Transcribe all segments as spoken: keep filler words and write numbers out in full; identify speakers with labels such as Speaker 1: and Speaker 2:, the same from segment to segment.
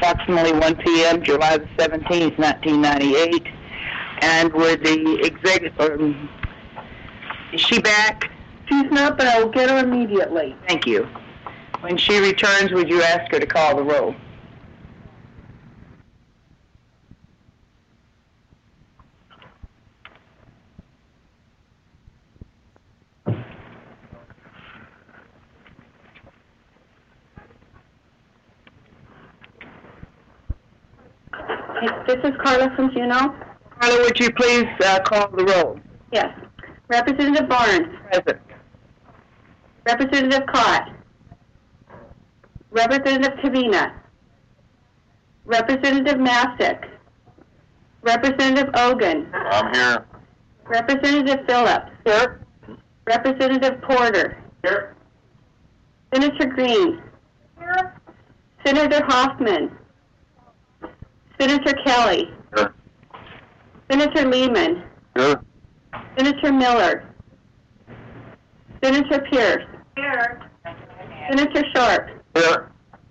Speaker 1: approximately one p m July the seventeenth, nineteen ninety-eight. And would the executive, um, is she back?
Speaker 2: She's not, but I will get her immediately.
Speaker 1: Thank you. When she returns, would you ask her to call the roll?
Speaker 3: This is Carla from Juneau.
Speaker 1: Carla, would you please uh, call the roll?
Speaker 3: Yes. Representative Barnes.
Speaker 1: Present.
Speaker 3: Representative Cott. Representative Kavina. Representative Masick. Representative Ogun.
Speaker 4: I'm here.
Speaker 3: Representative Phillips.
Speaker 1: Here.
Speaker 3: Representative Porter.
Speaker 4: Here.
Speaker 3: Senator Green.
Speaker 4: Here.
Speaker 3: Senator Hoffman. Senator Kelly.
Speaker 4: Here.
Speaker 3: Senator Lehman.
Speaker 4: Here.
Speaker 3: Senator Miller. Senator Pierce.
Speaker 4: Here.
Speaker 3: Senator Sharp.
Speaker 4: Here.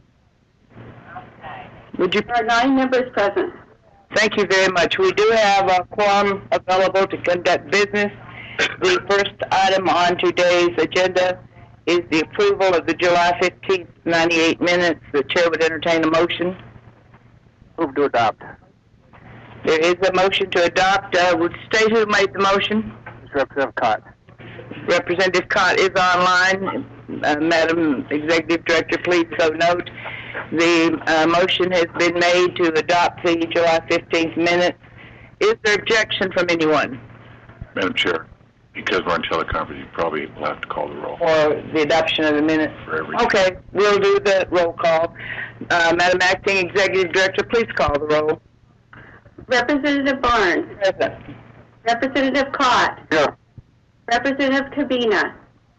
Speaker 1: Would you?
Speaker 3: There are nine members present.
Speaker 1: Thank you very much. We do have a quorum available to conduct business. The first item on today's agenda is the approval of the July fifteenth, ninety-eight minutes. The chair would entertain a motion.
Speaker 4: Move to adopt.
Speaker 1: There is a motion to adopt. Uh, would state who made the motion?
Speaker 4: Representative Cott.
Speaker 1: Representative Cott is online. Uh, Madam Executive Director, please so note. The uh, motion has been made to adopt the July fifteenth minutes. Is there objection from anyone?
Speaker 5: Madam Chair, because we're on teleconference, you probably will have to call the roll.
Speaker 1: For the adoption of the minutes?
Speaker 5: For everything.
Speaker 1: Okay, we'll do the roll call. Uh, Madam Acting Executive Director, please call the roll.
Speaker 3: Representative Barnes.
Speaker 1: Present.
Speaker 3: Representative Cott.
Speaker 4: Here.
Speaker 3: Representative Kavina.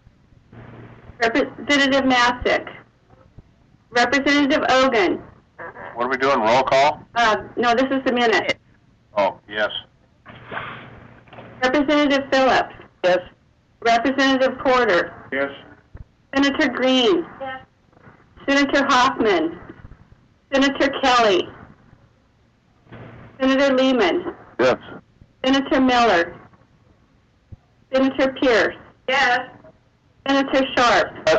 Speaker 3: Representative Masick. Representative Ogun.
Speaker 4: What are we doing? Roll call?
Speaker 3: Uh, no, this is the minute.
Speaker 4: Oh, yes.
Speaker 3: Representative Phillips.
Speaker 1: Yes.
Speaker 3: Representative Porter.
Speaker 4: Yes.
Speaker 3: Senator Green.
Speaker 4: Yes.
Speaker 3: Senator Hoffman. Senator Kelly. Senator Lehman.
Speaker 4: Yes.
Speaker 3: Senator Miller. Senator Pierce.
Speaker 4: Yes.
Speaker 3: Senator Sharp.
Speaker 4: Yes.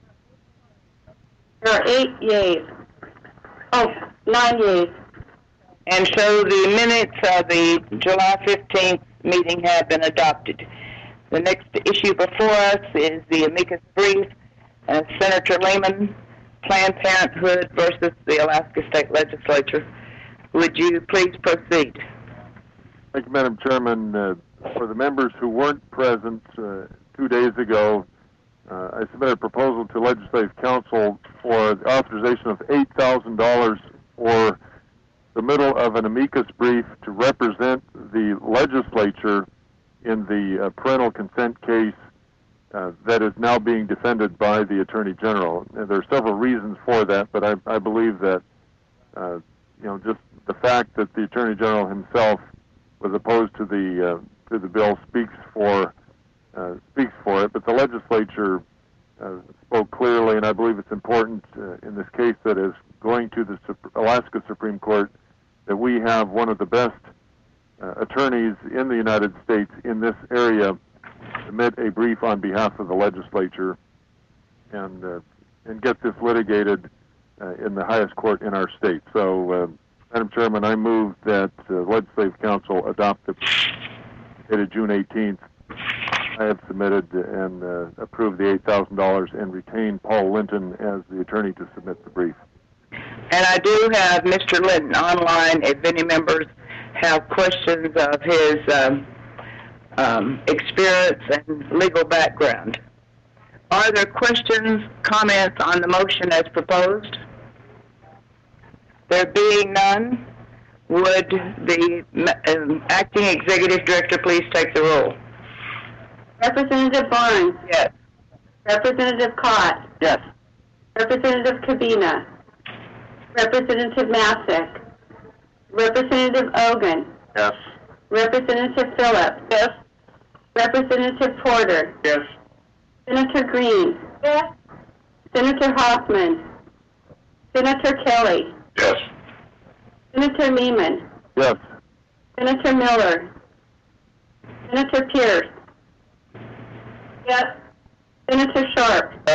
Speaker 3: There are eight yeas. Oh, nine yeas.
Speaker 1: And so the minutes of the July fifteenth meeting have been adopted. The next issue before us is the amicus brief, uh, Senator Lehman, Planned Parenthood versus the Alaska State Legislature. Would you please proceed?
Speaker 6: Thank you, Madam Chairman. Uh, for the members who weren't present uh, two days ago, uh, I submitted a proposal to Legislative Council for the authorization of eight thousand dollars for the middle of an amicus brief to represent the legislature in the uh, parental consent case uh, that is now being defended by the Attorney General. And there are several reasons for that, but I, I believe that uh, you know, just the fact that the Attorney General himself was opposed to the uh, to the bill speaks for uh, speaks for it. But the legislature uh, spoke clearly, and I believe it's important uh, in this case that is going to the Sup- Alaska Supreme Court that we have one of the best uh, attorneys in the United States in this area submit a brief on behalf of the legislature and uh, and get this litigated uh, in the highest court in our state. So, uh, Madam Chairman, I move that uh, Legislative Council adopt the dated June eighteenth. I have submitted and uh, approved the eight thousand dollars and retain Paul Linton as the attorney to submit the brief.
Speaker 1: And I do have Mister Linton online if any members have questions of his um, um, experience and legal background. Are there questions, comments on the motion as proposed? There being none, would the um, Acting Executive Director please take the roll?
Speaker 3: Representative Barnes.
Speaker 1: Yes.
Speaker 3: Representative Cott.
Speaker 4: Yes.
Speaker 3: Representative Kavina. Representative Masick. Representative Ogun.
Speaker 4: Yes.
Speaker 3: Representative Phillips.
Speaker 1: Yes.
Speaker 3: Representative Porter.
Speaker 4: Yes.
Speaker 3: Senator Green.
Speaker 4: Yes.
Speaker 3: Senator Hoffman. Senator Kelly.
Speaker 5: Yes.
Speaker 3: Senator Lehman,
Speaker 6: Yes.
Speaker 3: Senator Miller, Senator Pierce. Yes. Senator Sharp.
Speaker 4: Yes.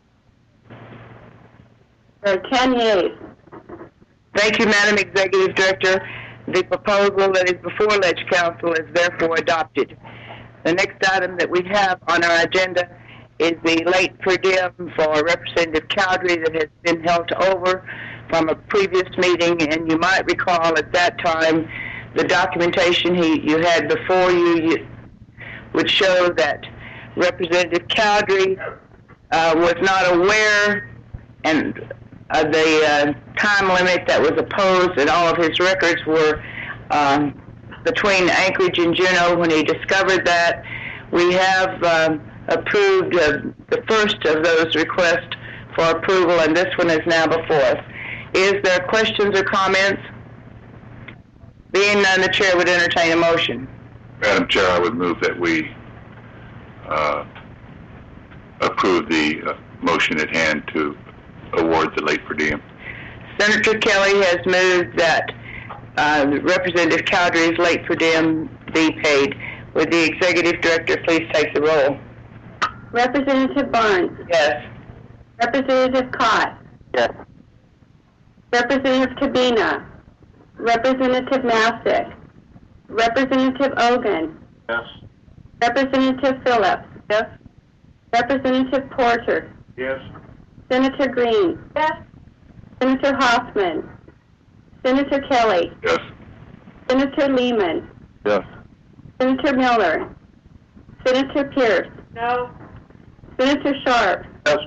Speaker 3: There are ten yeas.
Speaker 1: Thank you, Madam Executive Director. The proposal that is before Ledge Council is therefore adopted. The next item that we have on our agenda is the late per diem for Representative Cowdery that has been held over from a previous meeting, and you might recall at that time the documentation he you had before you, you would show that Representative Cowdery uh, was not aware and uh, the uh, time limit that was opposed, and all of his records were um, between Anchorage and Juneau when he discovered that. We have um, approved uh, the first of those requests for approval, and this one is now before us. Is there questions or comments? Being none, the chair would entertain a motion.
Speaker 5: Madam Chair, I would move that we uh, approve the uh, motion at hand to award the late per diem.
Speaker 1: Senator Kelly has moved that uh, Representative Cowdery's late per diem be paid. Would the Executive Director please take the roll?
Speaker 3: Representative Barnes,
Speaker 1: Yes.
Speaker 3: Representative Cott,
Speaker 4: Yes.
Speaker 3: Representative Cabina, Representative Masick, Representative Ogun,
Speaker 4: Yes.
Speaker 3: Representative Phillips,
Speaker 1: Yes.
Speaker 3: Representative Porter,
Speaker 4: Yes.
Speaker 3: Senator Green,
Speaker 2: Yes.
Speaker 3: Senator Hoffman, Senator Kelly,
Speaker 5: Yes.
Speaker 3: Senator Lehman,
Speaker 6: Yes.
Speaker 3: Senator Miller, Senator Pierce,
Speaker 2: No.
Speaker 3: Senator Sharp.
Speaker 4: Yes.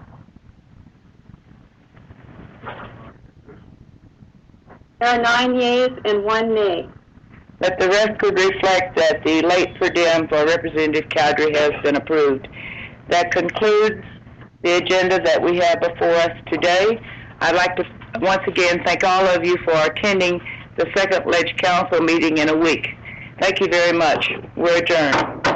Speaker 3: There are nine yeas and one nay.
Speaker 1: Let the record reflect that the late per diem for Representative Cowdery has been approved. That concludes the agenda that we have before us today. I'd like to once again thank all of you for attending the second Ledge Council meeting in a week. Thank you very much. We're adjourned.